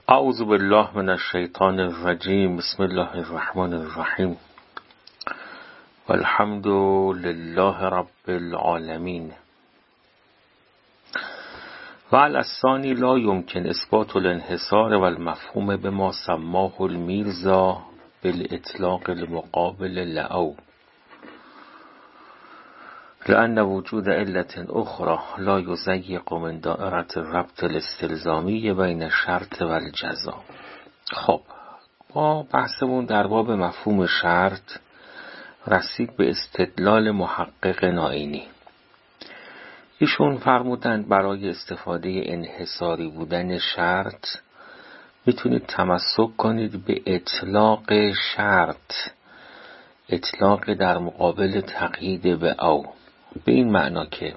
اعوذ بالله من الشیطان الرجیم. بسم الله الرحمن الرحیم. والحمد لله رب العالمین. و علی الثانی لا يمكن اثبات الانحصار والمفهوم بما سماه المیرزا بالاطلاق المقابل لأو، لأن وجود علة أخرى لا يضيق من دائرة الربط الاستلزامی بین الشرط و الجزا. خب ما بحثمون در باب مفهوم شرط رسید به استدلال محقق نائینی. ایشون فرمودند برای استفاده انحصاری بودن شرط میتونید تمسک کنید به اطلاق شرط، اطلاق در مقابل تقیید به او، به این معنا که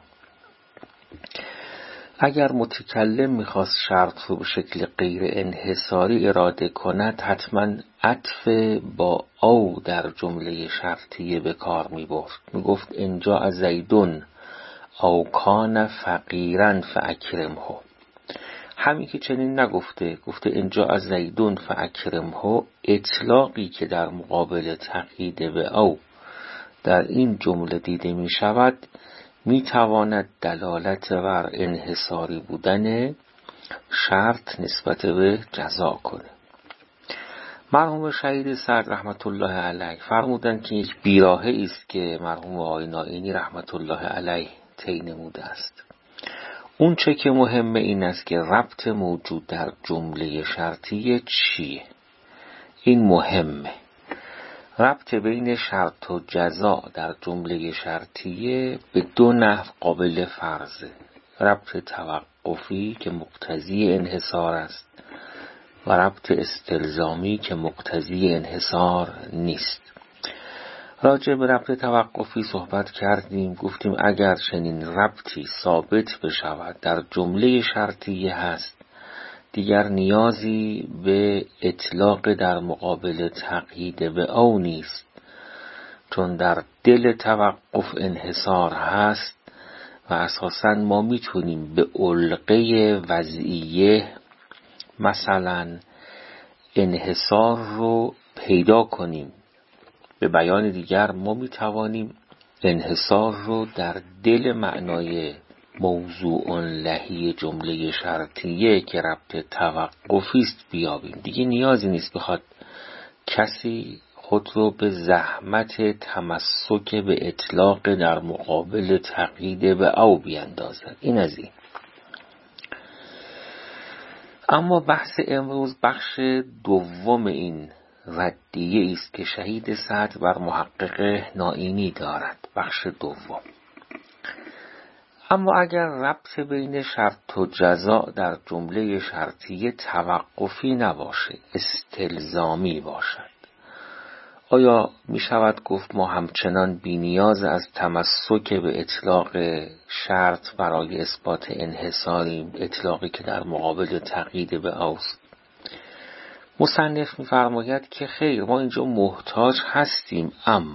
اگر متکلم میخواست شرط رو به شکل غیر انحصاری اراده کند حتما عطف با او در جمله شرطیه به کار میبرد. میگفت اینجا از زیدون او کان فقیرا فاکرمه. همین که چنین نگفته، گفته اینجا از زیدون فاکرمه، اطلاقی که در مقابل تقیید به او در این جمله دیده می شود می تواند دلالت بر انحصاری بودن شرط نسبت به جزا کنه. مرحوم شهید سعد رحمت الله علیه فرمودند که یک بیراهه است که مرحوم آقای نائینی رحمت الله علیه طی نموده است. اون چه که مهمه این است که ربط موجود در جمله شرطیه چیه. این مهمه. ربط بین شرط و جزا در جمله شرطیه به دو نحو قابل فرضه. ربط توقفی که مقتضی انحصار است و ربط استلزامی که مقتضی انحصار نیست. راجع به ربط توقفی صحبت کردیم، گفتیم اگر چنین ربطی ثابت بشود در جمله شرطیه هست دیگر نیازی به اطلاق در مقابل تقیید به او نیست، چون در دل توقف انحصار هست و اساساً ما میتونیم به علقه وضعیه مثلا انحصار رو پیدا کنیم. به بیان دیگر ما میتوانیم انحصار رو در دل معنای موضوع لهی جمله شرطیه که ربط توقفی است بیابیم. دیگه نیازی نیست بخواد کسی خود رو به زحمت تمسک به اطلاق در مقابل تقیید به او بیندازد. این از این. اما بحث امروز بخش دوم این ردیه است که شهید سعد بر محقق نائینی دارد. بخش دوم. اما اگر ربط بین شرط و جزا در جمله شرطیه توقفی نباشه، استلزامی باشد، آیا می شود گفت ما همچنان بی نیاز از تمسک به اطلاق شرط برای اثبات انحصاریم، اطلاقی که در مقابل تقیید به اوست؟ مصنف می فرماید که خیر، ما اینجا محتاج هستیم،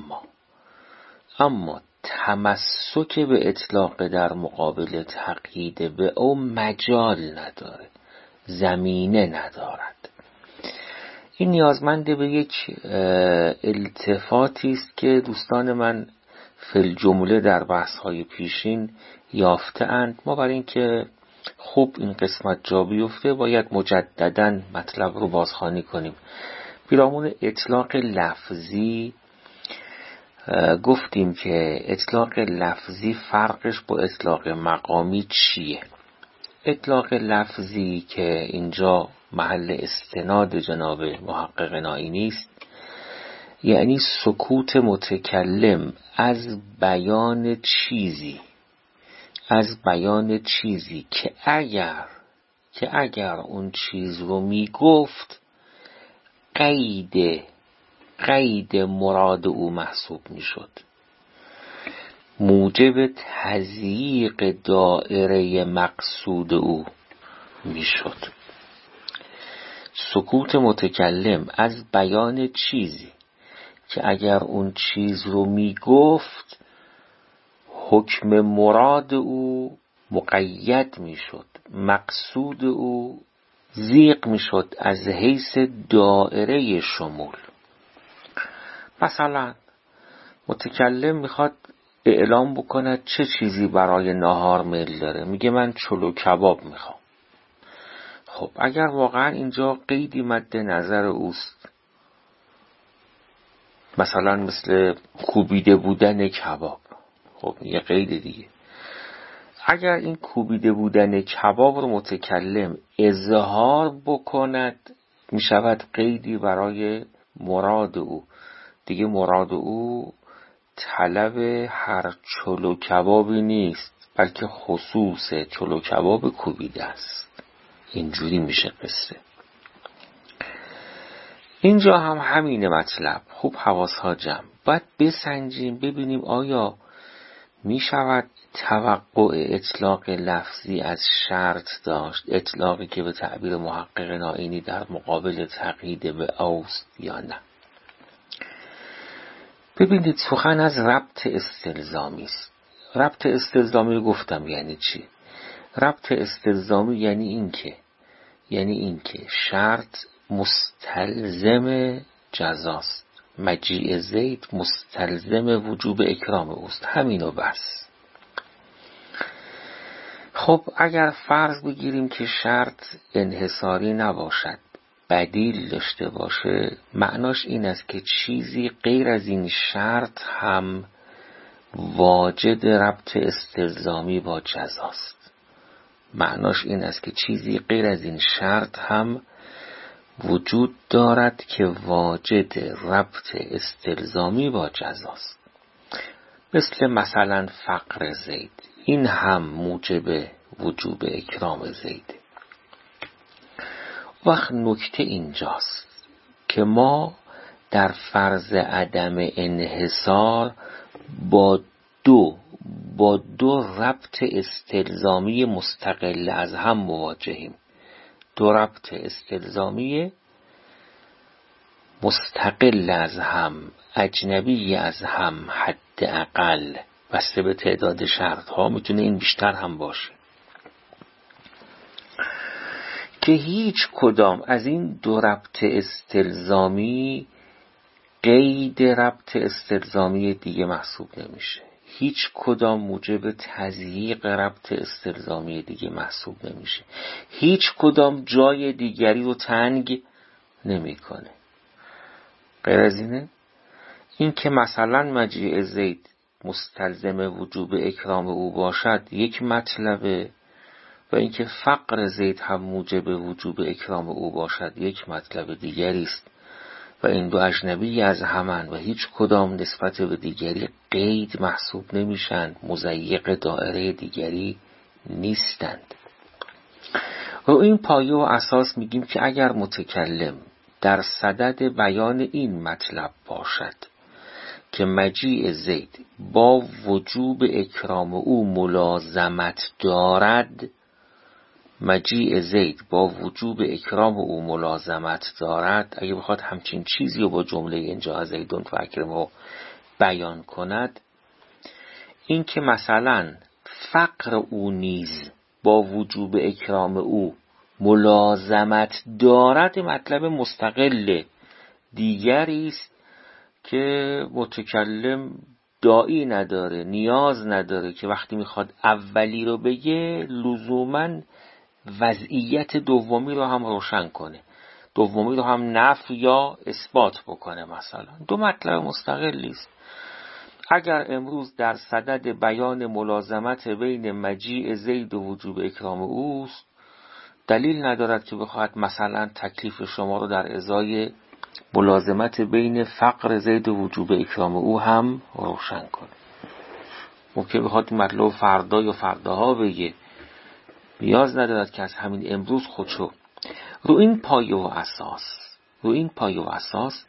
اما تمسک به اطلاق در مقابل تقیید به او مجال نداره، زمینه ندارد. این نیازمند به یک التفاتی است که دوستان من فی الجمله در بحث‌های پیشین یافته اند. ما برای اینکه خوب این قسمت جا بیفته باید مجدداً مطلب رو بازخوانی کنیم. پیرامون اطلاق لفظی گفتیم که اطلاق لفظی فرقش با اطلاق مقامی چیه؟ اطلاق لفظی که اینجا محل استناد جناب محقق نائینی است، یعنی سکوت متکلم از بیان چیزی که اگر اون چیز رو میگفت قید مراد او محسوب میشد، موجب تضییق دایره مقصود او میشد. سکوت متکلم از بیان چیزی که اگر اون چیز رو میگفت حکم مراد او مقید میشد، مقصود او زیغ میشد از حیث دائره شمول. مثلا متکلم میخواد اعلام بکند چه چیزی برای ناهار میل داره، میگه من چلو کباب میخوام. خب اگر واقعا اینجا قیدی مد نظر اوست، مثلا مثل کوبیده بودن کباب، خب یه قید دیگه. اگر این کوبیده بودن کباب رو متکلم اظهار بکند، میشود قیدی برای مراد او. دیگه مراد او طلب هر چلو کبابی نیست، بلکه خصوص چلو کباب کوبیده است. اینجوری میشه قصه. اینجا هم همین مطلب. خوب حواسها جمع. باید بسنجیم ببینیم آیا میشود توقع اطلاق لفظی از شرط داشت، اطلاقی که به تعبیر محقق نائینی در مقابل تقیید به اوست یا نه. ببینید سخن از ربط استلزامی است. ربط استلزامی گفتم یعنی چی؟ ربط استلزامی یعنی اینکه شرط مستلزم جزاست. مجیء زید مستلزم وجوب اکرام اوست. همینو بس. خب اگر فرض بگیریم که شرط انحصاری نباشد، بدیل داشته باشه، معناش این است که چیزی غیر از این شرط هم واجد ربط استلزامی با جزاست. معناش این است که چیزی غیر از این شرط هم وجود دارد که واجد ربط استلزامی با جزاست. مثلا فقر زید، این هم موجب وجوب اکرام زید. وقت نکته اینجاست که ما در فرض عدم انحصار با دو ربط استلزامی مستقل از هم مواجهیم. دو ربط استلزامی مستقل از هم، اجنبی از هم، حداقل بسته به تعداد شرط ها، میتونه این بیشتر هم باشه، که هیچ کدام از این دو ربط استلزامی قید ربط استلزامی دیگه محسوب نمیشه. هیچ کدام موجب تضییق ربط استلزامی دیگه محسوب نمیشه. هیچ کدام جای دیگری رو تنگ نمیکنه. غیر از اینه، این که مثلا مجیء زید مستلزم وجوب اکرام او باشد یک مطلبه، و اینکه فقر زید هم موجب وجوب اکرام او باشد یک مطلب دیگری است، و این دو اجنبی از همن و هیچ کدام نسبت به دیگری قید محسوب نمیشن، مضیق دائره دیگری نیستند. و این پایه و اساس میگیم که اگر متکلم در صدد بیان این مطلب باشد که مجیء زید با وجوب اکرام او ملازمت دارد، مجیء زید با وجوب اکرام او ملازمت دارد، اگه بخواد همچین چیزی رو با جمله اینجا زیدون فاکرمو بیان کند، این که مثلا فقر او نیز با وجوب اکرام او ملازمت دارد مطلب مستقل دیگری است که متکلم داعی نداره، نیاز نداره که وقتی میخواد اولی رو بگه لزوماً وضعیت دومی رو هم روشن کنه، دومی رو هم نفی یا اثبات بکنه. مثلا دو مطلب مستقلی است. اگر امروز در صدد بیان ملازمت بین مجیء زید و وجوب اکرام اوست، دلیل ندارد که بخواهد مثلا تکلیف شما رو در ازای ملازمت بین فقر زید و وجوب اکرام او هم روشن کنه. ممکن بخواد مطلب فردا یا فرداها بگه، نیاز ندارد که از همین امروز خودشو. رو این پایه و اساس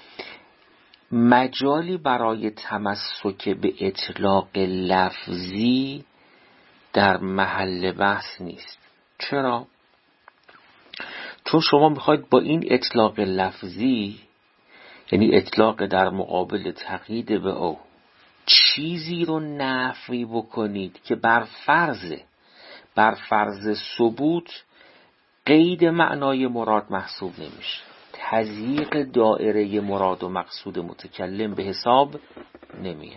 مجالی برای تمسک به اطلاق لفظی در محل بحث نیست. چرا؟ چون شما میخواید با این اطلاق لفظی، یعنی اطلاق در مقابل تقیید به او، چیزی رو نفی بکنید که بر فرض ثبوت قید معنای مراد محسوب نمیشه. تضییق دایره مراد و مقصود متکلم به حساب نمیاد.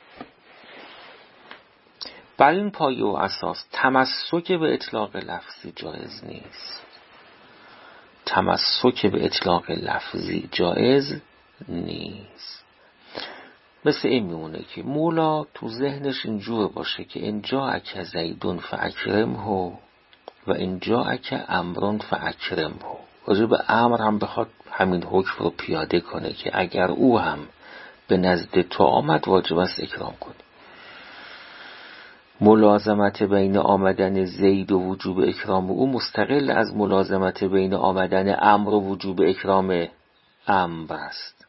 بر این پایه و اساس تمسک به اطلاق لفظی جایز نیست. تمسک به اطلاق لفظی جایز نیست. مثل این میمونه که مولا تو ذهنش اینجور باشه که ان جاءک زیدون فاکرمه و ان جاءک امر فاکرمه. راجع به امر هم بخواد همین حکم رو پیاده کنه که اگر او هم به نزد تو آمد واجب است اکرام کنی. ملازمت بین آمدن زید و وجوب اکرام او مستقل از ملازمت بین آمدن امر و وجوب اکرام امر است.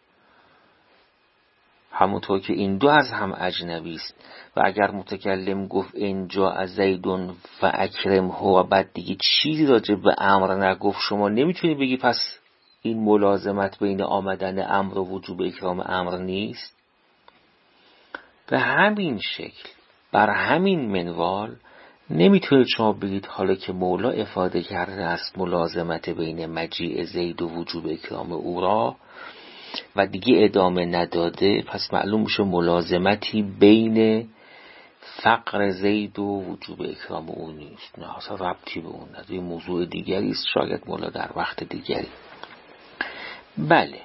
همونطور که این دو از هم اجنبی است و اگر متکلم گفت اینجا از زیدون و اکرمه و بعد دیگه چیزی راجع به امر نگفت، شما نمیتونی بگی پس این ملازمت بین آمدن امر و وجوب اکرام امر نیست. به همین شکل بر همین منوال نمیتونید شما بگید حالا که مولا افاده کرده است ملازمت بین مجیء زید و وجوب اکرام او را و دیگه ادامه نداده، پس معلوم میشه ملازمتی بین فقر زید و وجوب اکرام او نیست. نه، اصلا ربطی به اون نداره، یه موضوع دیگری است، شاید مولا در وقت دیگری. بله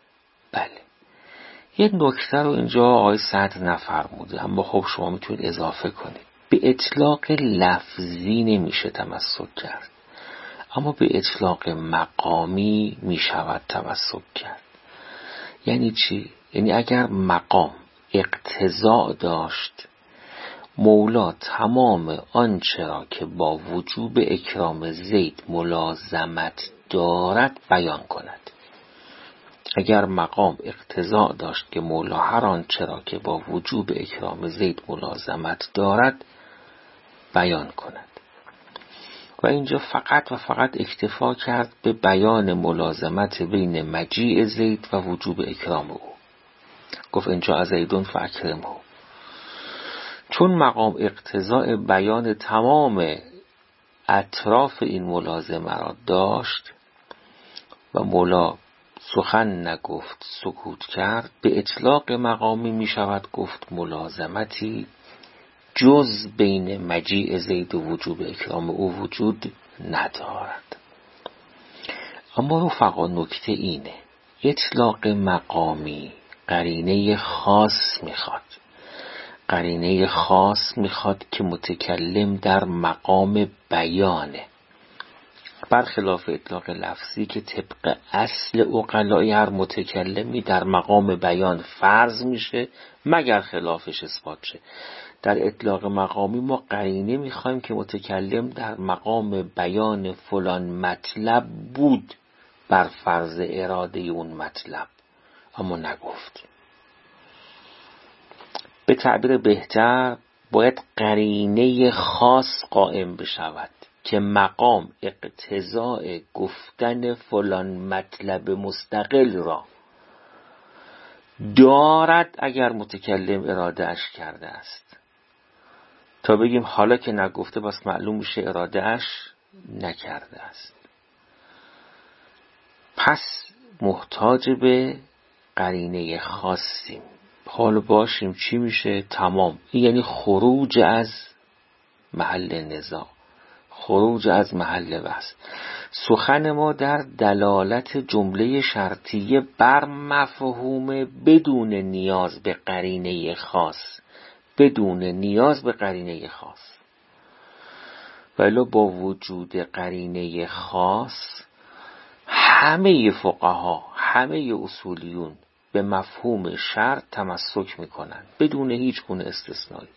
یه نکته رو اینجا آقای صدر نفرموده، اما خب شما میتونید اضافه کنید. به اطلاق لفظی نمیشه تمسک کرد، اما به اطلاق مقامی میشود تمسک کرد. یعنی چی؟ یعنی اگر مقام اقتضا داشت مولا تمام آنچه را که با وجوب اکرام زید ملازمت دارد بیان کند. اگر مقام اقتضا داشت که مولا هر آنچه را که با وجوب اکرام زید ملازمت دارد بیان کند. و اینجا فقط و فقط اکتفا کرد به بیان ملازمت بین مجیء زید و وجوب اکرام او. گفت اینجا از زیدون فاکرمه. چون مقام اقتضاء بیان تمام اطراف این ملازمه را داشت و مولا سخن نگفت، سکوت کرد، به اطلاق مقامی می شود گفت ملازمتی جز بین مجیء زید و وجوب اکرام او وجود ندارد. اما رفقا نکته اینه، اطلاق مقامی قرینه خاص میخواد. قرینه خاص میخواد که متکلم در مقام بیانه، برخلاف اطلاق لفظی که طبق اصل عقلای هر متکلمی در مقام بیان فرض میشه مگر خلافش اثبات شه. در اطلاق مقامی ما قرینه میخوایم که متکلم در مقام بیان فلان مطلب بود بر فرض اراده اون مطلب، اما نگفت. به تعبیر بهتر باید قرینه خاص قائم بشود که مقام اقتضاء گفتن فلان مطلب مستقل را دارد اگر متکلم اراده اش کرده است، تا بگیم حالا که نگفته بس معلوم میشه اراده اش نکرده است. پس محتاج به قرینه خاصیم. حال باشیم چی میشه؟ تمام. این یعنی خروج از محل نزاع، خروج از محل بحث. سخن ما در دلالت جمله شرطیه بر مفهوم بدون نیاز به قرینه خاص، بدون نیاز به قرینه خاص. ولی با وجود قرینه خاص همه فقها، همه اصولیون به مفهوم شرط تمسک میکنن بدون هیچ گونه استثنایی.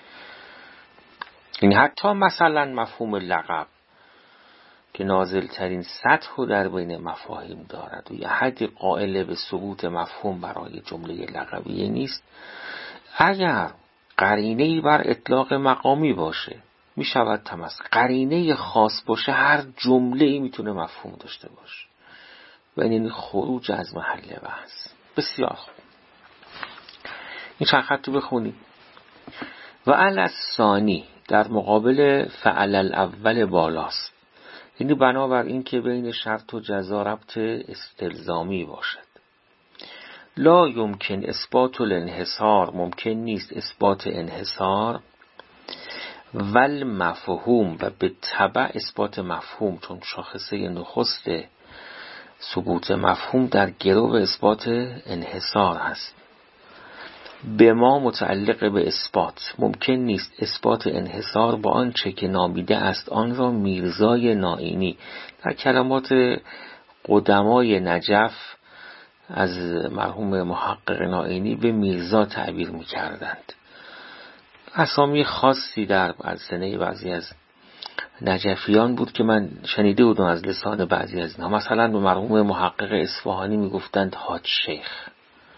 این حتی مثلا مفهوم لقب که نازل ترین سطح در بین مفاهیم دارد و یه حدی قائل به ثبوت مفهوم برای جمله لقبیه نیست، اگر قرینه‌ای بر اطلاق مقامی باشه میشود تمسک. قرینه خاص باشه هر جمله‌ای میتونه مفهوم داشته باشه و این خروج از محل بحث. بسیار خوب، این چند خط رو بخونیم. و الثانی در مقابل فعل الاول بالاست، یعنی بنابر این که بین شرط و جزا ربط استلزامی باشد. لا یمکن اثبات الانحصار، ممکن نیست اثبات انحصار، ول مفهوم و به تبع اثبات مفهوم، چون شاخصه نخست ثبوت مفهوم در گرو اثبات انحصار هست. به ما متعلق به اثبات، ممکن نیست اثبات انحصار با آنچه که نامیده است آن را میرزای نائینی. در کلمات قدمای نجف از مرحوم محقق نائینی به میرزا تعبیر می‌کردند. اسامی خاصی در السنه بعضی از نجفیان بود که من شنیده بودم از لسان بعضی از اینها. مثلا به مرحوم محقق اصفهانی میگفتند حاج شیخ،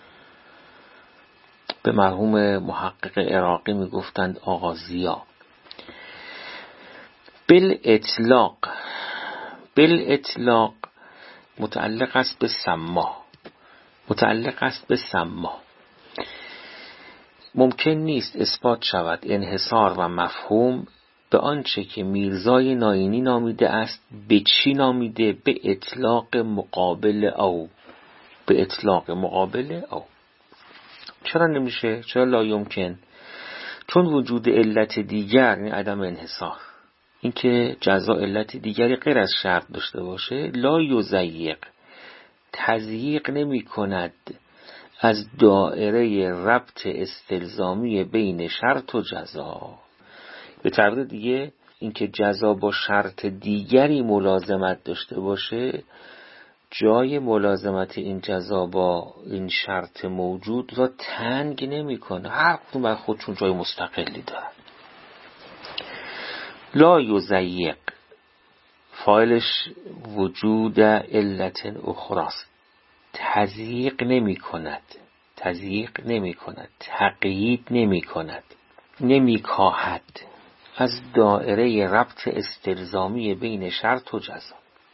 به مرحوم محقق عراقی میگفتند آقا ضیا. بالاطلاق متعلق است به سما، ممکن نیست اثبات شود انحصار و مفهوم به آنچه که میرزای نائینی نامیده است. به چی نامیده؟ به اطلاق مقابل او. چرا نمیشه؟ چرا لا یمکن؟ چون وجود علت دیگر، یعنی عدم انحصار، این که جزا علت دیگری غیر از شرط داشته باشه، لا یضیق، تضییق نمی کند از دائره ربط استلزامی بین شرط و جزا. به تعبیر دیگه این که جزا با شرط دیگری ملازمت داشته باشه، جای ملازمت این جزا با این شرط موجود را تنگ نمی کنه. هر کدوم بر خودشون جای مستقلی دارن. لا یضیق فاعلش وجود علت اخراست. تضییق نمی کند، تقیید نمی کند، نمی کاهد از دائره ربط استلزامی بین شرط و جزا.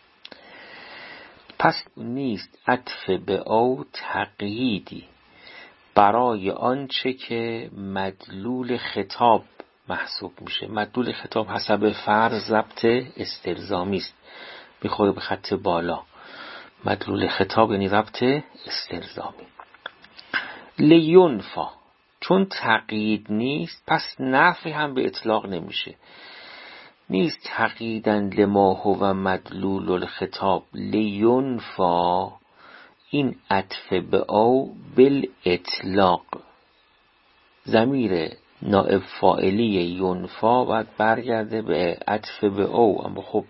پس نیست عطف به او تقییدی برای آنچه که مدلول خطاب محسوب میشه. مدلول خطاب حسب فرض ربط استلزامی است، میخوره به خط بالا. مدلول خطاب یعنی ربط استلزامی. لینفا، چون تقیید نیست پس نفی هم به اطلاق نمیشه. نیست تقییداً لما هو مدلول الخطاب لینفا، این عطف به او بالاطلاق. ضمیر نائب فاعلی ینفا باید برگرده به عطف به او، اما خب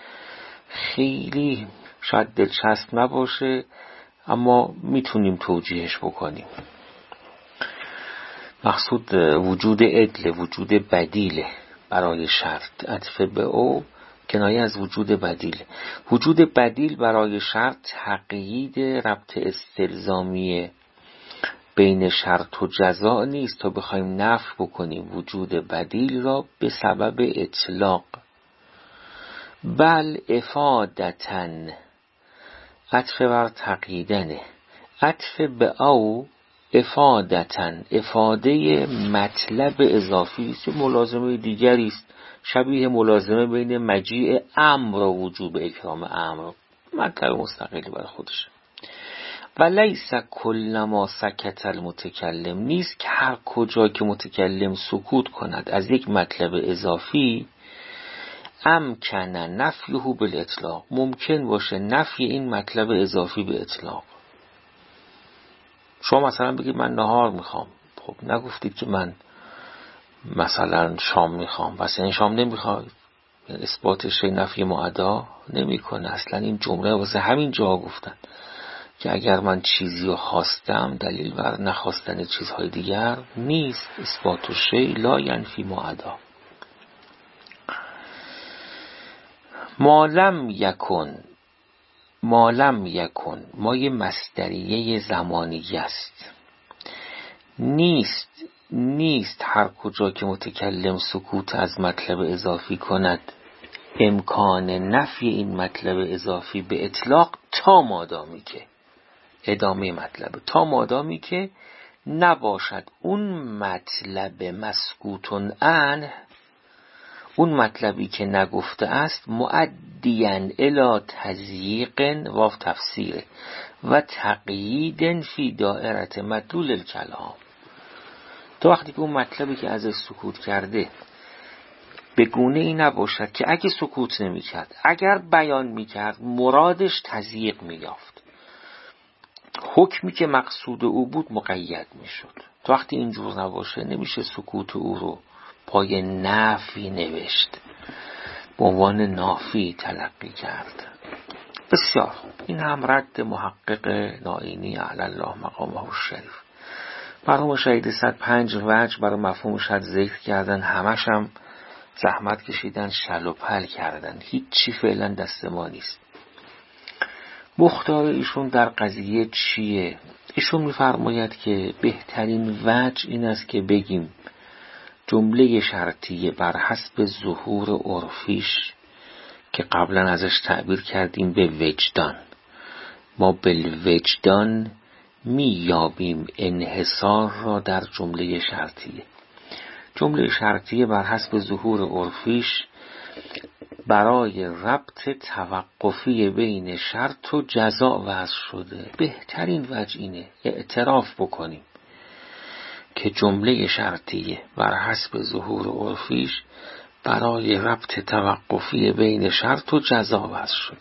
خیلی شاید دلچسب نباشه، اما میتونیم توجیهش بکنیم. مقصود وجود عدل، وجود بدیله برای شرط. عطف به او کنایه از وجود بدیل. وجود بدیل برای شرط تقیید ربط استلزامی بین شرط و جزا نیست تا بخوایم نفی بکنیم وجود بدیل را به سبب اطلاق. بل افادتن، عطف بر تقییدنه. عطف به او افادتن، افاده مطلب اضافی است، ملازمه دیگری است، شبیه ملازمه بین مجیء امر و وجوب اکرام امر، مطلب مستقلی برای خودش. و لیس کل ما سکت المتکلم، نیست که هر کجا که متکلم سکوت کند از یک مطلب اضافی امکن نفیه بالاطلاق، ممکن باشه نفی این مطلب اضافی به اطلاق. شما مثلا بگید من نهار میخوام، خب نگفتید که من مثلا شام میخوام، واسه این شام نمیخواید، اثباتش نفی معدا نمیکنه. اصلا این جمله واسه همین جا گفتن که اگر من چیزی رو خواستم دلیل بر نخواستن چیزهای دیگر نیست. اثبات شیء لا ینفی معدا. ما لم یکن ما یه مصدریه زمانیه است. نیست هر کجا که متکلم سکوت از مطلب اضافی کند امکان نفی این مطلب اضافی به اطلاق، تا مادامی که ادامه مطلب، تا مادامی که نباشد اون مطلب مسکوتون عنه، اون مطلبی که نگفته است مؤدیاً الی تضییق و تفسیر و تقیید فی دائره مدلول الکلام. تا وقتی که اون مطلبی که ازش سکوت کرده به گونه ای نباشد که اگه سکوت نمی کرد، اگر بیان می کرد، مرادش تضییق می یافت، حکمی که مقصود او بود مقید می شد. تا وقتی اینجور نباشه نمیشه سکوت او رو پای نفی نوشت، به عنوان نافی تلقی کرد. بسیار این هم رد محقق نائینی علی الله مقامه الشریف. مرحوم شهید صدر 5 وجه برای مفهوم شرط ذکر کردن، همش هم زحمت کشیدن، شل و پل کردن، هیچی فعلا دست ما نیست. مختار ایشون در قضیه چیه؟ ایشون میفرماید که بهترین وجه این است که بگیم جمله شرطیه بر حسب ظهور عرفیش که قبلا ازش تعبیر کردیم به وجدان، ما بالوجدان میابیم انحصار را در جمله شرطیه. جمله شرطیه بر حسب ظهور عرفیش برای ربط توقفی بین شرط و جزا وضع شده. بهترین وجه اینه اعتراف بکنیم که جمله شرطیه بر حسب ظهور عرفیش برای ربط توقفی بین شرط و جزا وضع شده.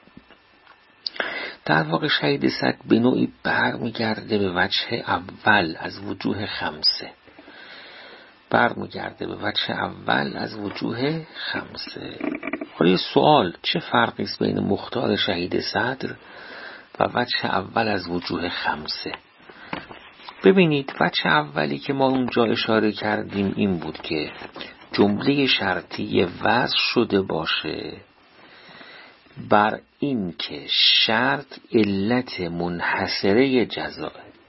در واقع شهید صدر به نوعی برمیگرده به وجه اول از وجوه خمسه، حالا سوال چه فرقی است بین مختار شهید صدر و وجه اول از وجوه خمسه؟ ببینید وجه اولی که ما اونجا اشاره کردیم این بود که جمله شرطی وضع شده باشه بر این که شرط علت منحصره جزاه.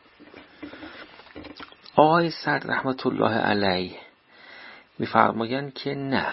آقای صدر رحمت الله علیه میفرمایند که نه،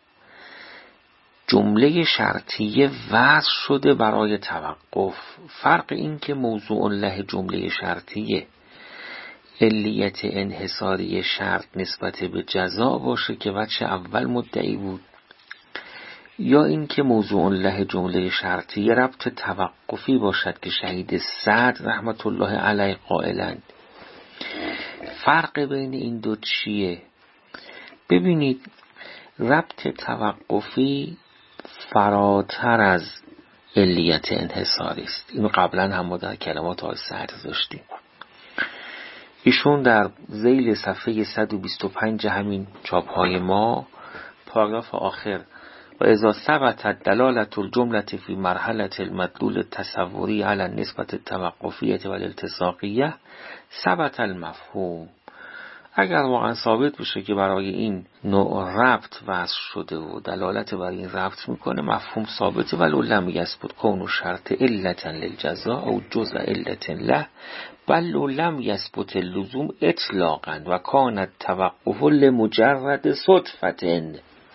جمله شرطیه وضع شده برای توقف. فرق این که موضوع له جمله شرطیه علیت انحصاری شرط نسبت به جزا باشه که وجه اول مدعی بود، یا این که موضوع له جمله شرطیه ربط توقفی باشد که شهید صدر رحمت الله علیه قائلند. فرق بین این دو چیه؟ ببینید ربط توقفی فراتر از علیت انحصاری است. اینو قبلا هم ما در کلمات آقای صدر داشتیم. ایشون در ذیل صفحه 125 همین چاپ‌های ما پاراگراف آخر و اذا ثبتت دلالت الجمله فی مرحله المدلول التصوری علی النسبت التوقفیه و الالتصاقیه ثبت المفهوم. اگر واقعا ثابت بشه که برای این نوع ربط وضع شده و دلالت بر این ربط میکنه، مفهوم ثابته. ولو لم یثبت کون شرط علتا للجزاء او جزء علت له بل لم یثبت اللزوم اطلاقا و کان التوقف لمجرد صدفة.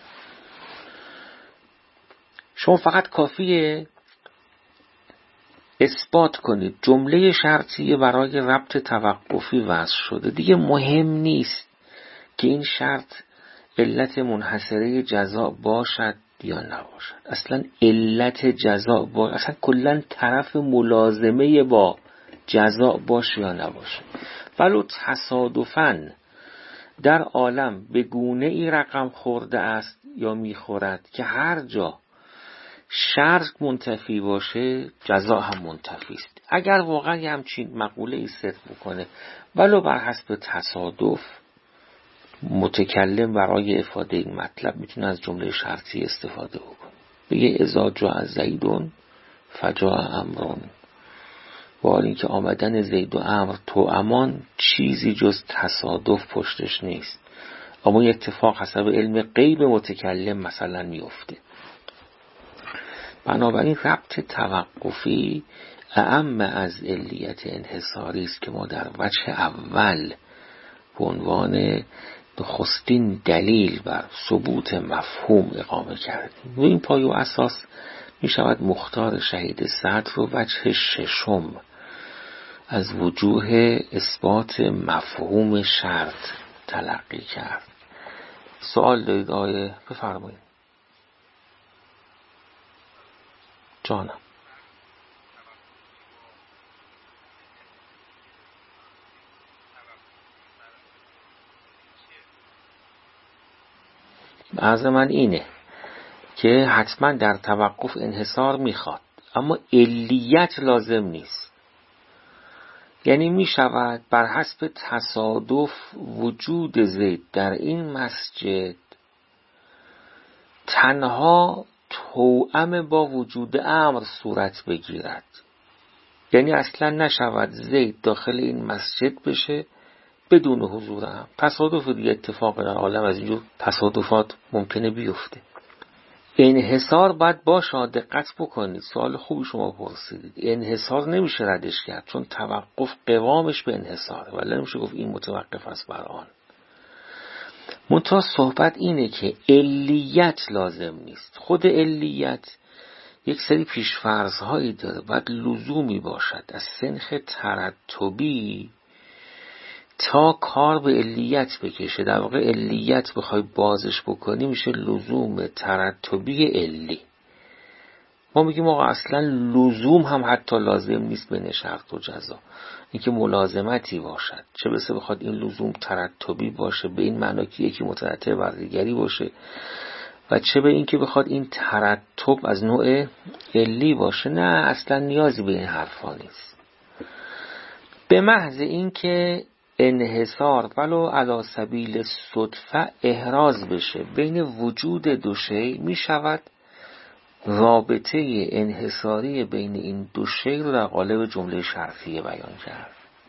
شما فقط کافیه اثبات کنید جمله شرطیه برای ربط توقفی وضع شده، دیگه مهم نیست که این شرط علت منحصره جزا باشد یا نباشد. اصلا علت جزا باشد، اصلا کلا طرف ملازمه با جزا باشه یا نباشه. ولو تصادفاً در عالم به گونه ای رقم خورده است یا میخورد که هر جا شرط منتفی باشه جزا هم منتفی است. اگر واقعا همچین مقوله ای صدق بکنه ولو بر حسب تصادف، متکلم برای افاده این مطلب میتونه از جمله شرطی استفاده بکنه، بگه اذا جاء زیدون فجاء امرون، با حال اینکه آمدن زید و امر تو امان چیزی جز تصادف پشتش نیست، اما این اتفاق حسب علم غیب متکلم مثلا میفته. بنابراین ربط توقفی اعم از علیت انحصاری است که ما در وجه اول به عنوان نخستین دلیل بر ثبوت مفهوم اقامه کردیم. و این پایه و اساس می شود مختار شهید صدر رو وجه ششم از وجوه اثبات مفهوم شرط تلقی کرد. سوال دارید آیه؟ بفرمایید. جانم. عرض من اینه که حتما در توقف انحصار میخواد، اما علیت لازم نیست. یعنی می شود بر حسب تصادف وجود زید در این مسجد تنها توأم با وجود امر صورت بگیرد. یعنی اصلا نشود زید داخل این مسجد بشه بدون حضور امر. تصادف دیگه، اتفاق در عالم از اینجور تصادفات ممکنه بیفته. انحصار باید باشه، دقت بکنید. سوال خوبی شما پرسیدید. انحصار نمیشه ردش کرد، چون توقف قوامش به انحصاره، ولی نمیشه گفت این متوقف است بر آن. منتها صحبت اینه که علیت لازم نیست. خود علیت یک سری پیشفرض‌هایی داره، باید لزومی باشد از سنخ ترتبی تا کار به علیت بکشه. در واقع علیت بخوای بازش بکنی میشه لزوم ترتبی علی. ما میگیم آقا اصلا لزوم هم حتی لازم نیست بین شرط و جزا، اینکه ملازمتی باشد، چه بسه بخواد این لزوم ترتبی باشه به این معنی که یکی مترتب بر دیگری باشه، و چه به این که بخواد این ترتب از نوع علی باشه. نه، اصلا نیازی به این حرفا نیست. به محض این که انحصار ولو علی سبیل صدفه احراز بشه بین وجود دو شی، می شود رابطه انحصاری بین این دو شی رو در قالب جمله شرطیه بیان کرد.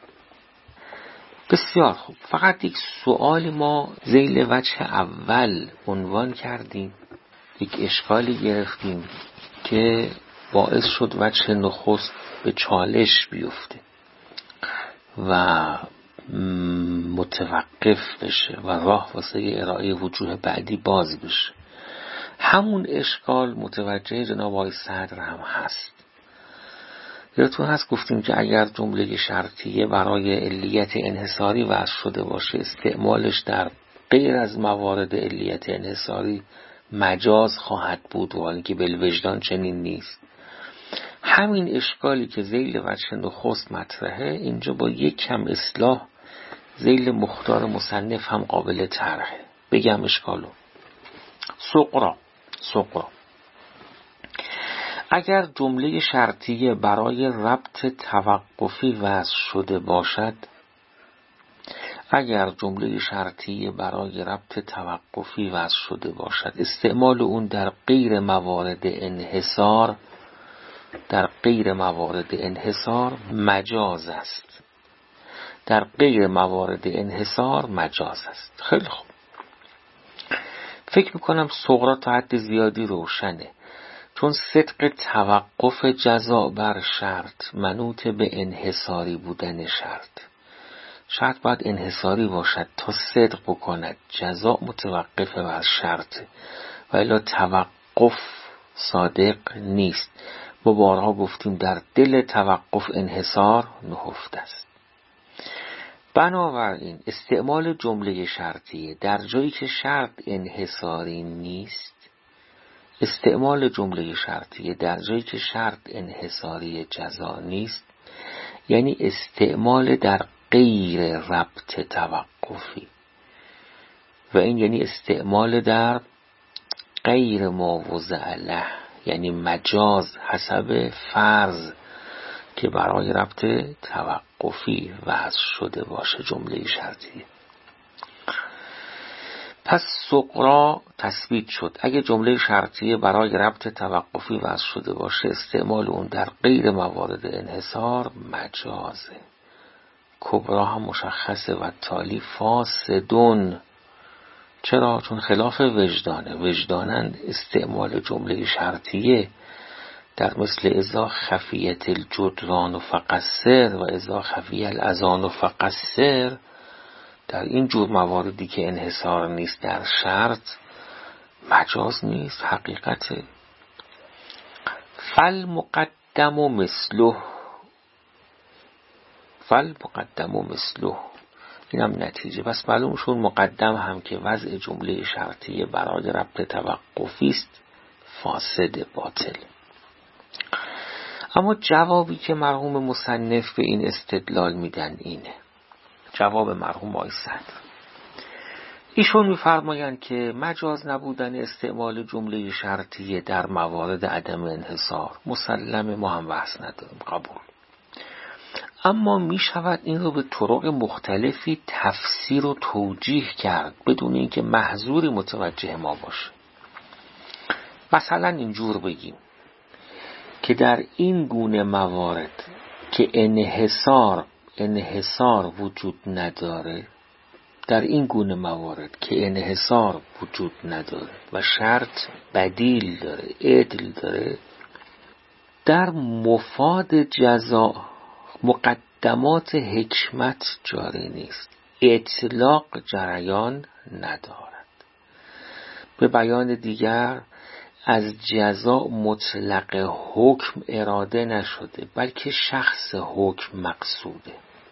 بسیار خوب. فقط یک سوال ما ذیل وجه اول عنوان کردیم، یک اشکالی گرفتیم که باعث شد وجه نخست به چالش بیفته و متوقف بشه و راه واسه ارائه وجوه بعدی باز بشه. همون اشکال متوجه جناب آقای صدر هم هست. یادتون هست گفتیم که اگر جمله شرطیه برای علیت انحصاری وضع شده باشه، استعمالش در غیر از موارد علیت انحصاری مجاز خواهد بود، و حالی که بالوجدان چنین نیست. همین اشکالی که ذیل وجه نخست مطرحه اینجا با یک کم اصلاح ذیل مختار مصنف هم قابل طرحه. بگم اشکالو. سقرا اگر جمله شرطیه برای ربط توقفی وضع شده باشد، استعمال اون در غیر موارد انحصار مجاز است. خیلی خوب. فکر میکنم سقراط تا حد زیادی روشنه، چون صدق توقف جزا بر شرط منوط به انحصاری بودن شرط باید انحصاری باشد تا صدق بکند. جزا متوقف بر شرط و الا توقف صادق نیست. ما بارها گفتیم در دل توقف انحصار نهفته است. بنابراین استعمال جمله شرطیه در جایی که شرط انحصاری نیست، جزا نیست، یعنی استعمال در غیر ربط توقفی، و این یعنی استعمال در غیر ما وضع له، یعنی مجاز حسب فرض که برای ربط توقفی وضع شده باشه جمله شرطیه. پس سقرا تثبیت شد. اگه جمله شرطیه برای ربط توقفی وضع شده باشه، استعمال اون در غیر موارد انحصار مجازه. کبرا هم مشخصه و تالی فاسدون. چرا؟ چون خلاف وجدانند استعمال جمله شرطیه در مثل اذا خفیت الجدران و فقصر و اذا خفی الاذان و فقصر، در این جور مواردی که انحصار نیست در شرط مجاز نیست، حقیقته. فالمقدم مثله این هم نتیجه. پس معلوم شد مقدم هم که وضع جمله شرطیه برای ربط توقفی است فاسد، باطل. اما جوابی که مرحوم مصنف به این استدلال میدن اینه، جواب مرحوم آقای صدر. ایشون میفرمایند که مجاز نبودن استعمال جمله شرطیه در موارد عدم انحصار مسلم، ما هم بحث نداریم، قبول. اما می شود این رو به طرق مختلفی تفسیر و توجیه کرد بدون اینکه محظوری متوجه ما باشه. مثلا اینجور بگیم که در این گونه موارد که انحصار وجود نداره، در این گونه موارد که انحصار وجود نداره و شرط بدیل داره، عدل داره، در مفاد جزا مقدمات حکمت جاری نیست، اطلاق جریان ندارد. به بیان دیگر از جزا مطلق حکم اراده نشده بلکه شخص حکم مقصوده.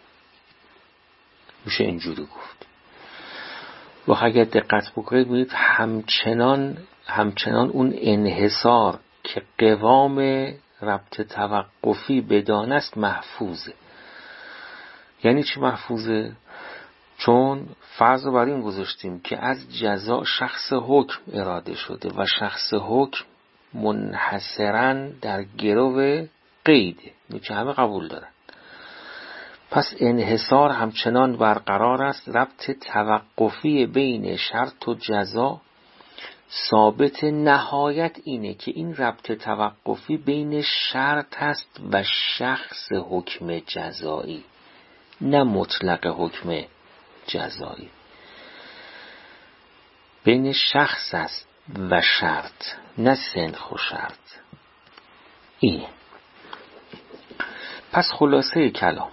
میشه اینجوری گفت. و اگر دقت بکنید می‌بینید همچنان اون انحصار که قوام ربط توقفی بدان است محفوظه. یعنی چی محفوظه؟ چون فرض رو بر این گذاشتیم که از جزا شخص حکم اراده شده و شخص حکم منحصراً در گرو قیده، اینو که همه قبول دارن. پس انحصار همچنان برقرار است. ربط توقفی بین شرط و جزا ثابت نهایت اینه که این ربط توقفی بین شرط هست و شخص حکم جزایی، نه مطلق حکم جزایی. بین شخص است و شرط، نه سنخ و شرط. اینه. پس خلاصه کلام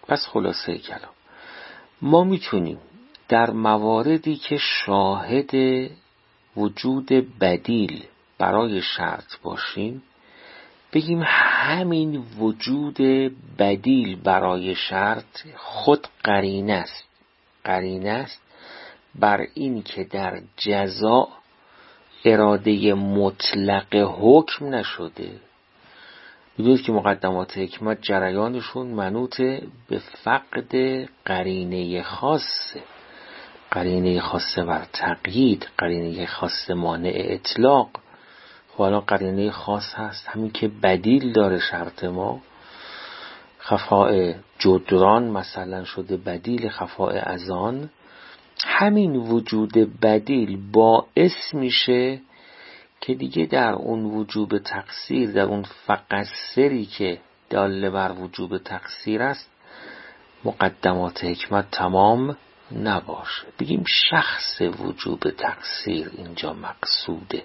ما میتونیم در مواردی که شاهد وجود بدیل برای شرط باشیم بگیم همین وجود بدیل برای شرط خود قرینه است بر این که در جزا اراده مطلق حکم نشده. میدونید که مقدمات حکمت جریانشون منوط به فقد قرینه خاصه، قرینه خاصه بر تقیید، قرینه خاصه مانع اطلاق. خب الان قرینه خاص هست همین که بدیل داره شرط ما، خفاء جدران مثلا شده بدیل خفاء اذان. همین وجود بدیل باعث میشه که دیگه در اون وجوب تقصیر، در اون فقصری که داله بر وجوب تقصیر است، مقدمات حکمت تمام نباشه. بگیم شخص وجوب تقصیر اینجا مقصوده.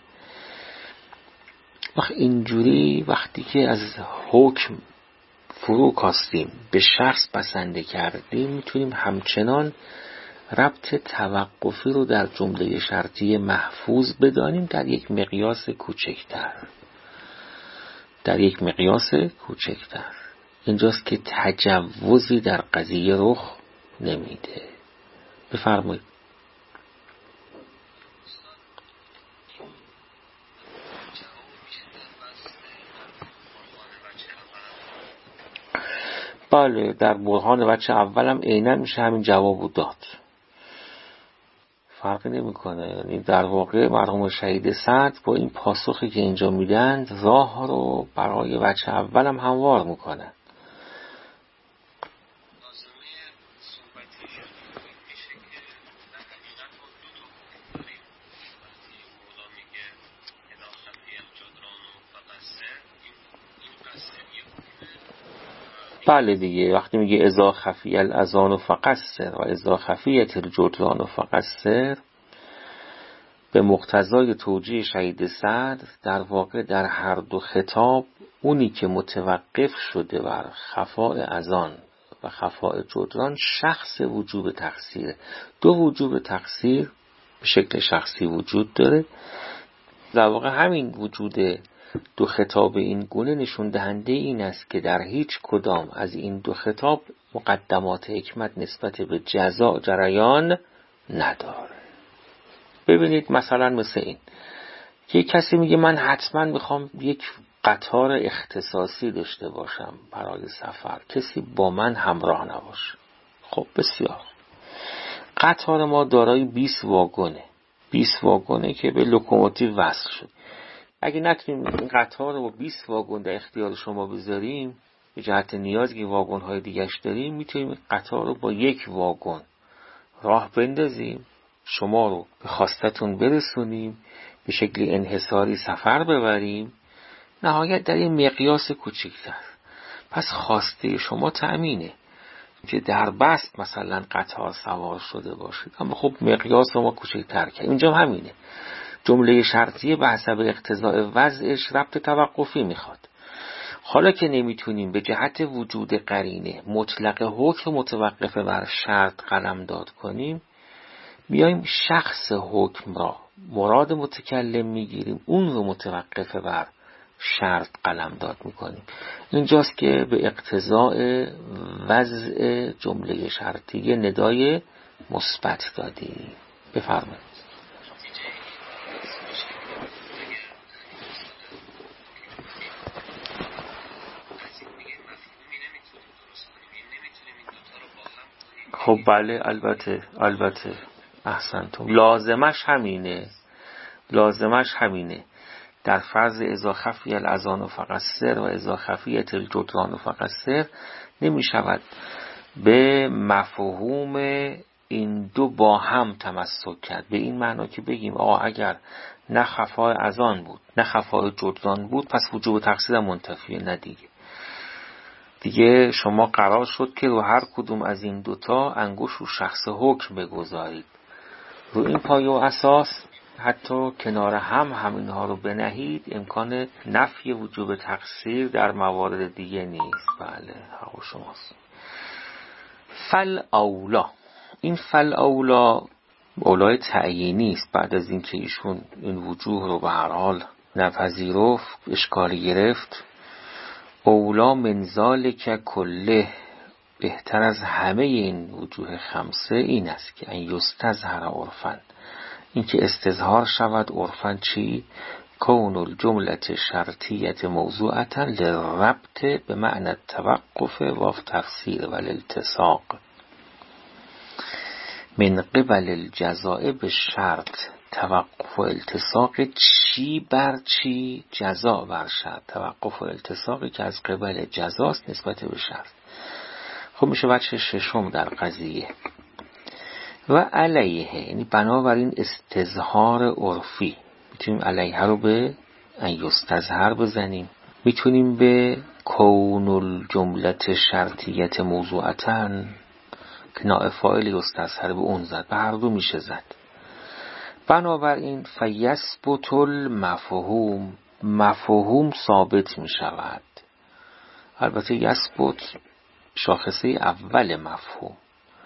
اینجوری وقتی که از حکم فرو کاستیم به شخص بسنده کردیم میتونیم همچنان ربط توقفی رو در جمله شرطی محفوظ بدانیم در یک مقیاس کوچکتر. اینجاست که تجوزی در قضیه رخ نمیده. بفرمایید. بله، در برهان وجه اولم عیناً میشه همین جوابو داد، فرقی نمیکنه. یعنی در واقع مرحوم شهید صدر با این پاسخی که اینجا میدن راه رو برای وجه اولم هموار میکنه. بله دیگه، وقتی میگه اذا خفی الاذان فقصر و اذا خفیت الجدران فقصر، به مقتضای توجیه شهید صدر در واقع در هر دو خطاب اونی که متوقف شده بر خفاء اذان و خفاء جدران شخص وجوب تقصیره. دو وجوب تقصیر به شکل شخصی وجود داره. در واقع همین وجود دو خطاب این گونه نشون دهنده این است که در هیچ کدام از این دو خطاب مقدمات حکمت نسبت به جزا جریان نداره. ببینید مثلا مثل این، یک کسی میگه من حتما میخوام یک قطار اختصاصی داشته باشم برای سفر، کسی با من همراه نباشه. خب بسیار، قطار ما دارای 20 واگنه، 20 واگنه که به لوکوموتیو وصل شد. اگه نتونیم این قطار رو با 20 واگن در اختیار شما بذاریم به جهت نیازی که واگن‌های دیگه‌اش داریم، میتونیم قطار رو با یک واگن راه بندازیم، شما رو به خواستتون برسونیم، به شکل انحصاری سفر ببریم، نهایت در این مقیاس کوچکتر. پس خواسته شما تأمینه که در بست مثلا قطار سوار شده باشید، اما خب مقیاس ما کوچکتر کرد. اینجا همینه. جمله شرطیه به حسب اقتضاء وضعش ربط توقفی میخواد. حالا که نمیتونیم به جهت وجود قرینه مطلق حکم متوقف بر شرط قلمداد کنیم، بیایم شخص حکم را مراد متکلم میگیریم، اون رو متوقف بر شرط قلمداد میکنیم. اینجاست که به اقتضاء وضع جمله شرطیه ندای مثبت دادیم. بفرمایید. خب بله، البته احسنتم. لازمش همینه. در فرض اذا خفی الاذان فقصر و اذا خفیت الجدران فقصر نمی شود به مفهوم این دو با هم تمسک کرد، به این معنا که بگیم اگر نه خفای اذان بود نه خفای جدران بود پس وجوب تقصیر منتفیه. نه دیگه شما قرار شد که رو هر کدوم از این دوتا انگوش رو شخص حکم بگذارید. رو این پایه و اساس حتی کنار هم اینها رو بنهید، امکان نفی وجوب تقصیر در موارد دیگه نیست. بله، حق شماست. فل اولا، این فل اولا اولای تعیینی است. بعد از این که ایشون این وجوه رو به هر حال نپذیرفت، اشکالی گرفت، اولا من ذالک کله، بهتر از همه این وجوه خمسه این است که ان یستظهر عرفاً، این که استظهار شود عرفاً چی؟ کون الجمله شرطیت موضوعتا للربط به معنی التوقف و تفسیر و الالتصاق من قبل الجزاء به شرط، توقف و التصاق چی بر چی؟ جزا بر شرط. توقف و التصاقی که از قبل جزاست نسبت به شرط. خب میشه وجه ششم در قضیه. و علیه، یعنی بنابراین استظهار عرفی، میتونیم علیه رو به ان یستظهر بزنیم، میتونیم به کون الجمله شرطیت موضوعتا که نائب فاعل یستظهر به اون زد، به هر دو میشه زد. بنابراین فیثبت المفهوم، مفهوم ثابت میشود. البته یثبت شاخصه اول مفهوم،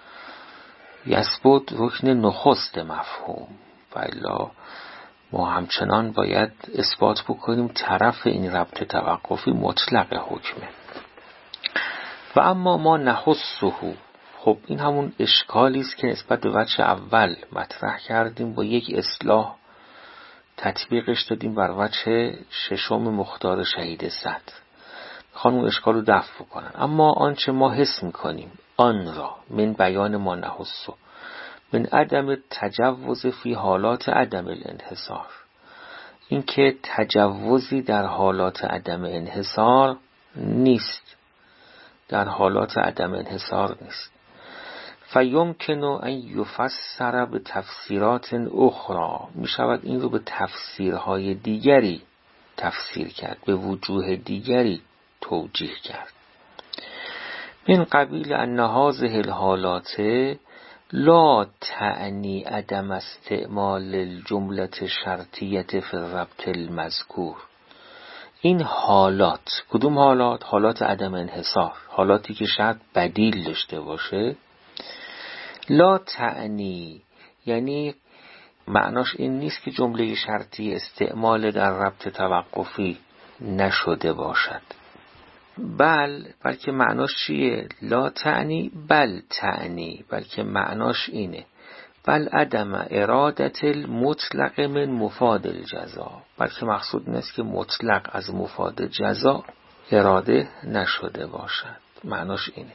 یثبت رکن نخست مفهوم، والا ما همچنان باید اثبات بکنیم طرف این ربط توقفی مطلق حکمه. و اما ما نخصه، خب این همون اشکالی است که نسبت به وجه اول مطرح کردیم، با یک اصلاح تطبیقش دادیم بر وجه ششم مختار شهید صد. میخوان اون اشکال رو دفع کنن. اما آنچه ما حس میکنیم آن را من بیان ما نحسه من عدم تجوز فی حالات عدم الانحصار، این که تجوزی در حالات عدم انحصار نیست، در حالات عدم انحصار نیست. فیمکن ان یفسر به تفسیرات اخرى، می شود این رو به تفسیرهای دیگری تفسیر کرد، به وجوه دیگری توجیه کرد. من قبیل ان هذه الحالات لا تعنی عدم استعمال الجمله شرطیه فی الربط المذکور. این حالات، کدوم حالات؟ حالات عدم انحصار، حالاتی که شرط بدیل داشته باشه. لا تعنی یعنی معناش این نیست که جمله شرطی استعمال در ربط توقفی نشده باشد. بل بلکه معناش چیه؟ لا تعنی بل تعنی، بلکه معناش اینه بل عدم ارادت المطلق من مفاد الجزا، بلکه مقصود این است که مطلق از مفاد جزا اراده نشده باشد. معناش اینه.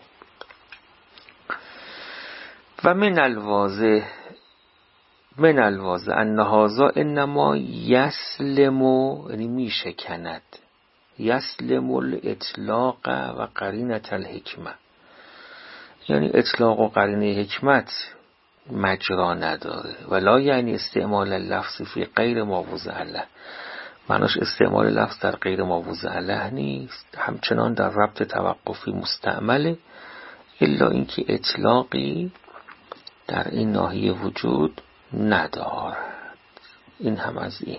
و من الواضح ان هذا انما یسلم، یعنی میشکند، یسلم الاطلاق و قرینه الحکمه، یعنی اطلاق و قرینه حکمت مجرا نداره. ولا یعنی استعمال اللفظ فی غیر ما وضع له، معناش استعمال لفظ در غیر ما وضع له نیست، همچنان در ربط توقفی مستعمله، الا اینکه اطلاقی در این ناحیه وجود ندارد. این هم از این.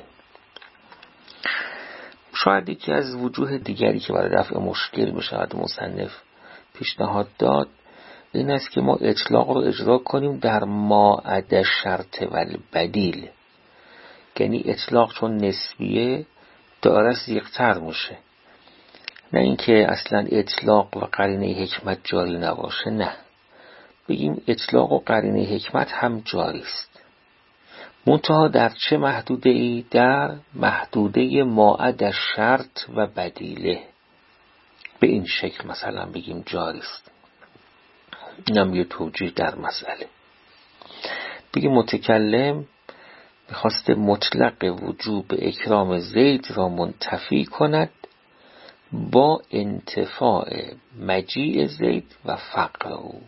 شاید یکی از وجوه دیگری که برای رفع مشکل بشود مصنف پیشنهاد داد این است که ما اطلاق رو اجرا کنیم در ما عدا شرط و البدیل، یعنی اطلاق چون نسبیه داره زیغ‌تر میشه، نه اینکه اصلا اطلاق و قرینه حکمت جاری نباشه، نه، بگیم اطلاق و قرینه حکمت هم جاری است، منتها در چه محدوده ای؟ در محدوده ما عدا شرط و بدیله. به این شکل مثلا بگیم جاری است. اینم یه توجیه در مسئله. بگیم متکلم میخواست مطلق وجوب اکرام زید را منتفی کند با انتفاع مجیء زید و فقر او.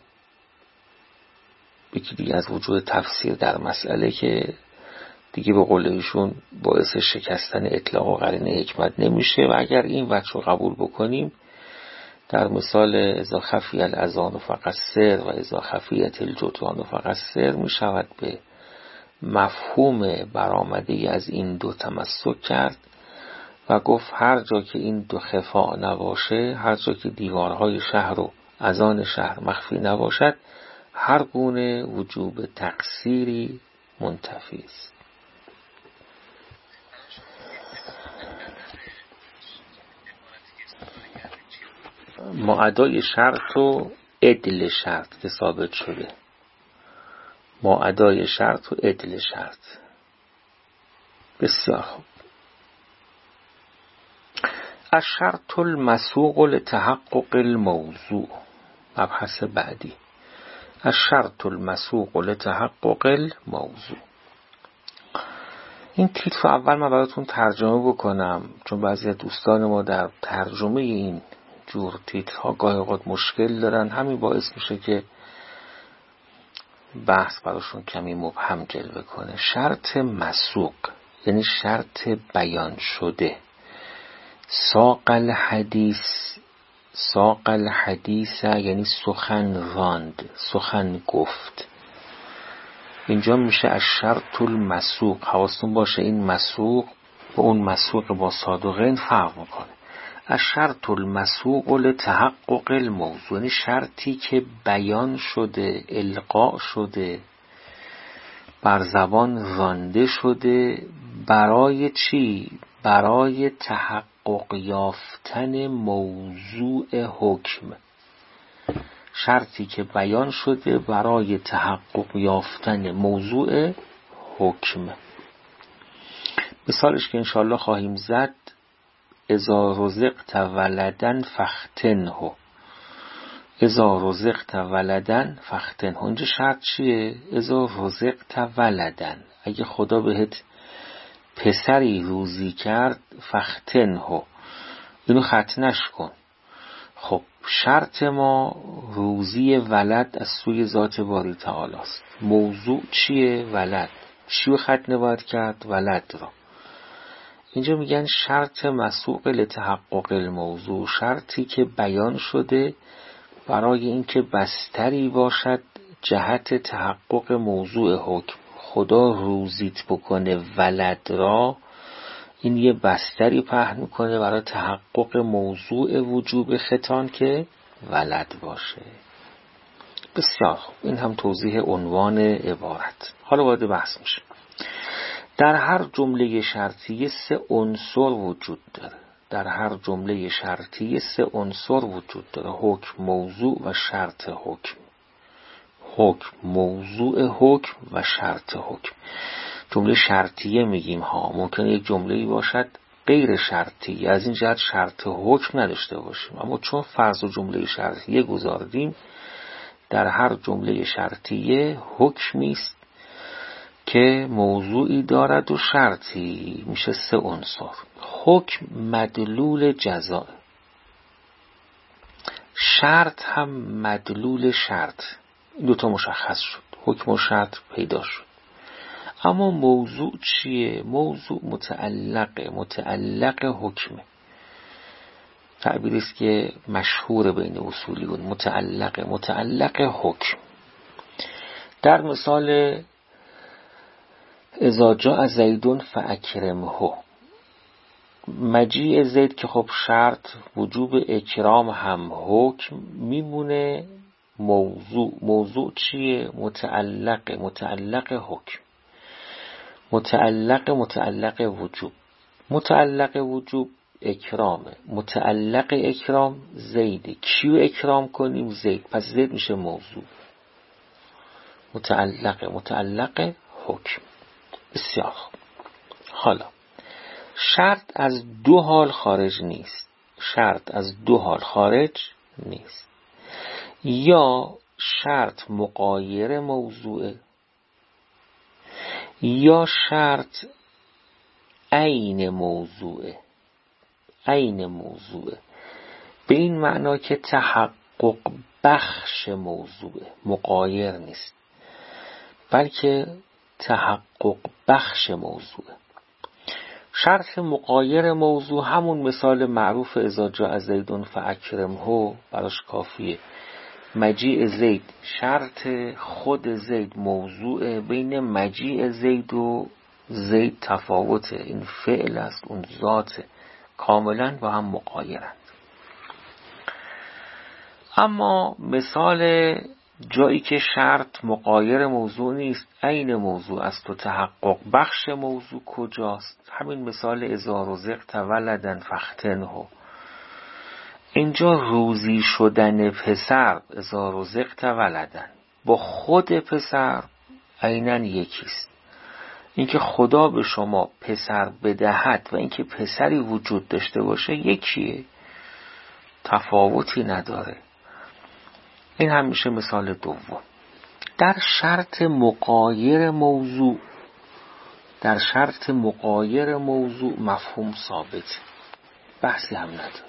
یکی دیگه از وجوه تفسیر در مسئله که دیگه به قول ایشون باعث شکستن اطلاق و قرینه حکمت نمیشه و اگر این وجه رو قبول بکنیم در مثال اذا خفی الاذان فقصر و اذا خفیت الجدران فقصر می شود به مفهوم برآمده از این دو تمسک کرد و گفت هر جا که این دو خفا نباشه، هر جا که دیوارهای شهر و اذان شهر مخفی نباشد، هر گونه وجوب تقصیری منتفی است. معادای شرط و عدل شرط که ثابت شده، معادای شرط و عدل شرط. بسیار خوب. الشرط المسوق لتحقق الموضوع، مبحث بعدی. الشرط المسوق لتحقق الموضوع. این تیتر اول من براتون ترجمه بکنم چون بعضی از دوستان ما در ترجمه این جور تیترها گاهی اوقات مشکل دارن، همین باعث میشه که بحث براشون کمی مبهم جلوه کنه. شرط مسوق یعنی شرط بیان شده. ساق الحدیث یعنی سخن راند، سخن گفت. اینجا میشه الشرط المسوق. حواستون باشه این مسوق و اون مسوق با صادقین فرق میکنه. الشرط المسوق لتحقق الموضوع یعنی شرطی که بیان شده، القاء شده، بر زبان رانده شده. برای چی؟ برای تحقق یافتن موضوع حکم. شرطی که بیان شده برای تحقق یافتن موضوع حکم. مثالش که انشاءالله خواهیم زد، اذا رزقت ولدن فاختنه. اذا رزقت ولدن فاختنه. اونجا شرط چیه؟ اذا رزقت ولدن، اگه خدا بهت پسری روزی کرد، فاختنه، اینو ختنش کن. خب شرط ما روزی ولد از سوی ذات باری تعالی است. موضوع چیه؟ ولد. چیو ختنه باید کرد؟ ولد را. اینجا میگن شرط مسوق لتحقق الموضوع، شرطی که بیان شده برای اینکه بستری باشد جهت تحقق موضوع حکم. خدا روزیت بکنه ولد را، این یه بستری پهن میکنه برای تحقق موضوع وجوب ختان که ولد باشه. بسیار خوب. این هم توضیح عنوان عبارت. حالا وارد بحث میشه. در هر جمله شرطیه 3 عنصر وجود داره. در هر جمله شرطی 3 عنصر وجود داره: حکم، موضوع و شرط حکم. حکم، موضوع حکم و شرط حکم. جمله شرطیه میگیم ها، ممکنه یک جمله‌ای باشد غیر شرطی، از این جهت شرط حکم نداشته باشیم، اما چون فرض و جمله شرطیه گذاردیم، در هر جمله شرطیه حکمی است که موضوعی دارد و شرطی، میشه 3 عنصر. حکم مدلول جزاء، شرط هم مدلول شرط. این دوتا مشخص شد، حکم و شرط پیدا شد. اما موضوع چیه؟ موضوع متعلق حکمه. تعبیری است که مشهور بین اصولیون، متعلق حکم. در مثال اذا جاء زید فاکرمه، مجیء زید که خب شرط، وجوب اکرام هم حکم، میمونه موضوع چیه؟ متعلق حکم. متعلق وجوب. متعلق وجوب اکرامه. متعلق اکرام زیده. کیو اکرام کنیم؟ زید. پس زید میشه موضوع. متعلق حکم. بسیار خوب. حالا شرط از 2 حال خارج نیست. یا شرط مغایر موضوعه، یا شرط عین موضوعه. به این معنا که تحقق بخش موضوعه، مغایر نیست، بلکه تحقق بخش موضوعه. شرط مغایر موضوع همون مثال معروف اذا جاء زید فاکرمه براش کافیه. مجیء زید شرط، خود زید موضوع، بین مجیء زید و زید تفاوته، این فعل است اون ذات، کاملا با هم مغایرند. اما مثال جایی که شرط مغایر موضوع نیست، عین موضوع است و تحقق بخش موضوع کجاست؟ همین مثال اذا رزقت ولدا فاختنه. اینجا روزی شدن پسر اذا رزقت ولدا با خود پسر عیناً یکیست. اینکه خدا به شما پسر بدهد و اینکه پسری وجود داشته باشه یکیه، تفاوتی نداره. این هم میشه مثال دوم. در شرط مغایر موضوع مفهوم ثابت، بحثی هم نداره،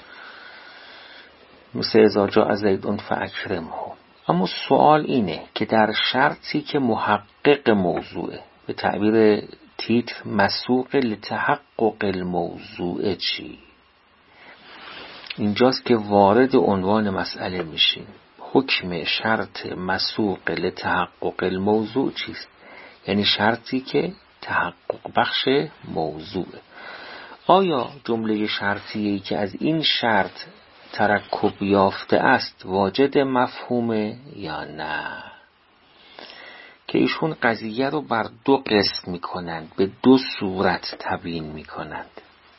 مثل اذا جاء زید فاکرمه. اما سوال اینه که در شرطی که محقق موضوعه، به تعبیر تیتر مسوق لتحقق الموضوع چی؟ اینجاست که وارد عنوان مسئله میشیم. حکم شرط مسوق لتحقق الموضوع چیست؟ یعنی شرطی که تحقق بخش موضوعه. آیا جمله شرطیه‌ای که از این شرط ترکب یافته است واجد مفهومه یا نه؟ که ایشون قضیه رو بر 2 قسم میکنند، به 2 صورت تبیین میکنند.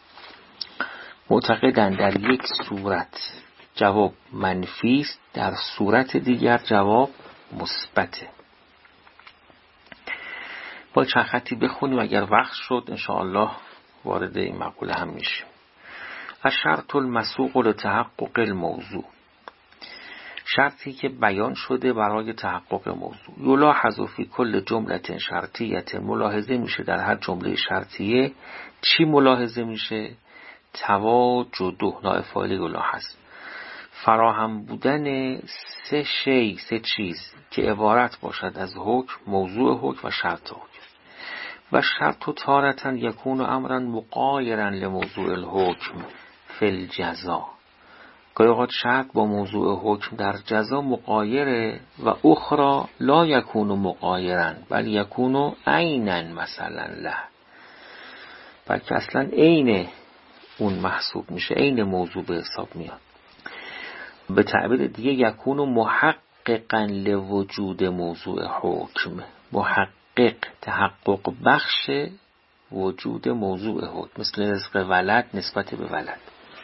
معتقدند در یک صورت جواب منفی است، در صورت دیگر جواب مثبته. با چند خطی بخونیم، اگر وقت شد انشاءالله وارد این مقوله هم میشیم. الشرط المسوق لتحقق الموضوع، شرطی که بیان شده برای تحقق موضوع. یلاحظ فی کل جمله شرطیه، ملاحظه میشه در هر جمله شرطیه. چی ملاحظه میشه؟ تواجد، نائب فاعل یلاحظ، فراهم بودن 3 چیز که عبارت باشد از حکم، موضوع حکم و شرط حکم. و شرط تارة یکون امرا مغایرا لموضوع الحکم فی الجزا. گاهی اوقات شرط با موضوع حکم در جزا مغایره و اخرى لا یکون مغایرا بل یکون عینا مثلا له، بلکه اصلا عین اون محسوب میشه، عین موضوع به حساب میاد. به تعبیر دیگه یکون محققا لوجود موضوع حکم، محقق تحقق بخش وجود موضوع حکم، مثل رزق ولد نسبت به ولد.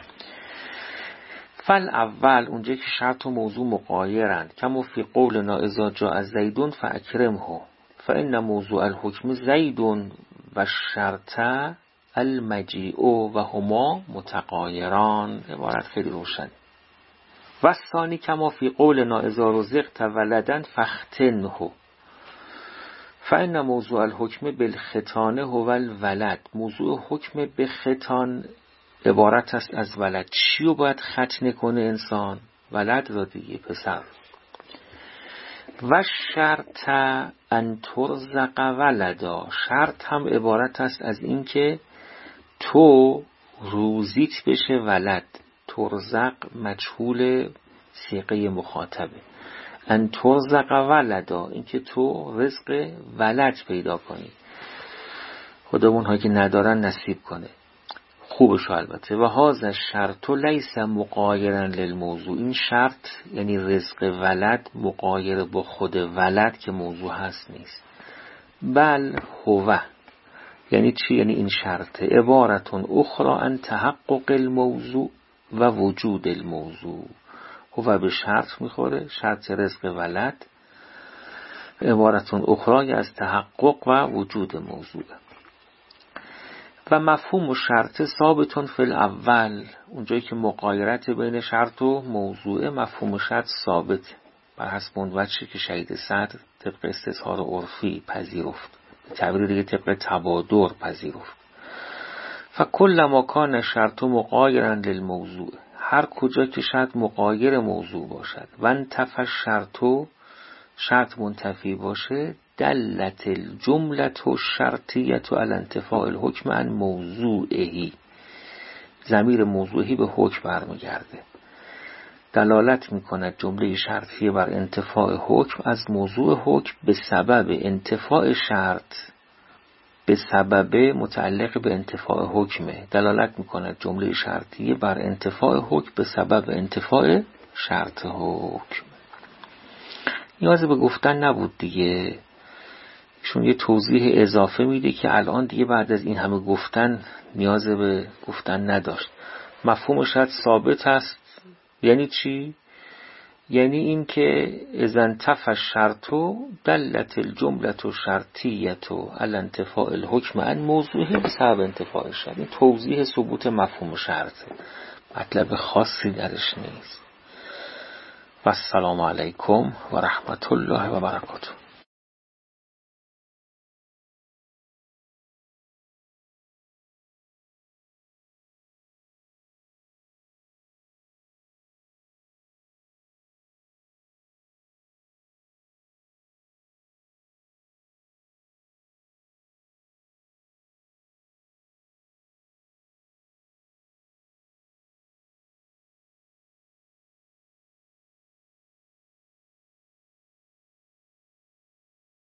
فالاول اونجا که شرط و موضوع مغایرند، کما فی قولنا اذا جاء زید فاکرمه فان موضوع الحکم زید و شرط المجیء و هما متغایران. عبارت خیلی روشن. و ثانی کما فی قولنا اذا رزقت ولدا فاختنه فان موضوع الحکم بالختان هو الولد. موضوع حکم به ختان عبارت است از ولد. چی رو باید ختنه کنه انسان؟ ولد را دیگه، پسر. و شرط ان ترزق ولدا، شرط هم عبارت است از این که تو روزیت بشه ولد. ترزق مجهول صیغه مخاطبه. ان ترزق ولدا، این که تو رزق ولد پیدا کنی، خودمون ها که ندارن نصیب کنه، خوبشو البته. و هذا شرط لیس مغایرا للموضوع، این شرط یعنی رزق ولد مغایر با خود ولد که موضوع هست نیست. بل هو، یعنی چی؟ یعنی این شرط عبارتون اخرى ان تحقق الموضوع و وجود الموضوع. هو به شرط میخوره، شرط رزق ولد، عبارتون اخرى از تحقق و وجود موضوع. و مفهوم و شرط ثابتون فی الاول، اونجایی که مغایرت بین شرط و موضوع، مفهوم شرط ثابت بر حسب اون وجهی که شهید صدر طبق استظهار عرفی پذیرفت، به تعبیر دیگه طبق تبادر پذیرفت. فکل ما کان شرط مغایرا للموضوع، هر کجا که شرط مغایر موضوع باشد و انتفى الشرط، شرط منتفی باشه، دلت الجمله الشرطیه علی انتفاء الحکم عن موضوعه، ضمیر موضوعی به حکم برمیگرده، دلالت میکند جمله شرطیه بر انتفاء حکم از موضوع حکم به سبب انتفاء شرط، به سبب متعلق به انتفاء حکمه، دلالت میکند جمله شرطیه بر انتفاء حکم به سبب انتفاء شرط حکم. نیازی به گفتن نبود دیگه، چون یه توضیح اضافه میده که الان دیگه بعد از این همه گفتن نیاز به گفتن نداشت. مفهوم شرط ثابت است یعنی چی؟ یعنی این که اذا انتفى الشرط دلت الجمله الشرطیه علی انتفاء الحکم عن موضوعه به سبب انتفاء الشرط. این توضیح ثبوت مفهوم شرط، مطلب خاصی درش نیست. و السلام علیکم و رحمت الله و برکاته.